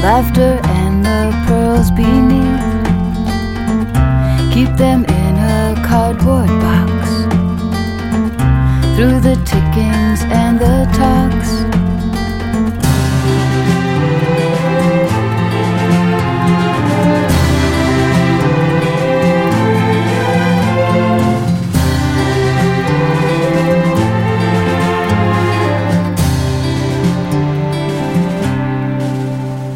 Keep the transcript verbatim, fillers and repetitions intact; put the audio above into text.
laughter and the pearls beneath. Keep them in a cardboard box, through the tickings and the talks.